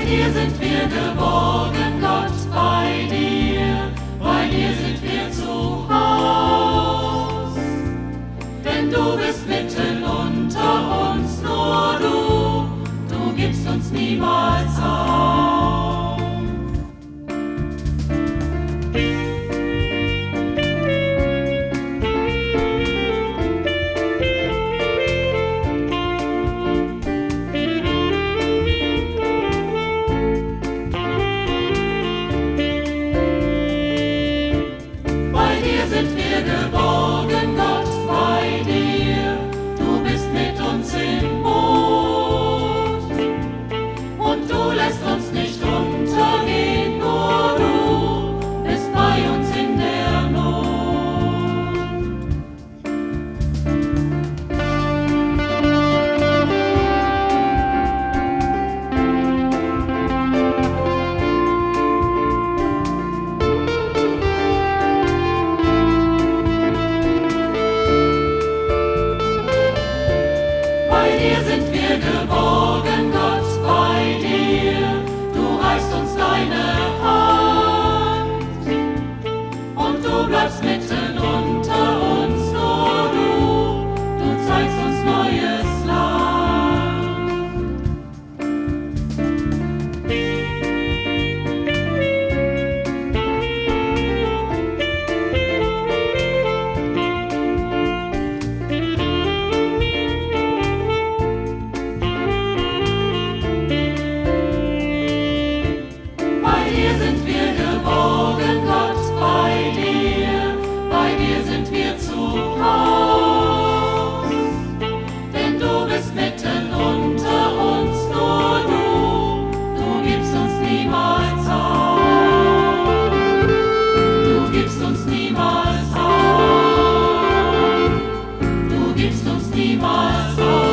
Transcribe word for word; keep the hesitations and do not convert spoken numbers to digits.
dir sind wir geborgen, Gott, bei dir, bei dir sind wir zu Haus. Denn du bist mitten unter uns, nur du, du gibst uns niemals auf. Bei dir sind wir geborgen, Gott, bei dir, du bist mit uns im Boot. Und du lässt uns nicht untergehen, nur du bist bei uns in der Not. Bei dir sind wir geborgen, Gott, bei dir, du reichst uns deine Hand. Und du bleibst mitten unter uns, nur du, du zeigst uns neues Land. Bei dir sind wir geborgen, Gott, bei dir, bei dir sind wir zu Haus. Denn du bist mitten unter uns, nur du, du gibst uns niemals auf. Du gibst uns niemals auf. Du gibst uns niemals auf.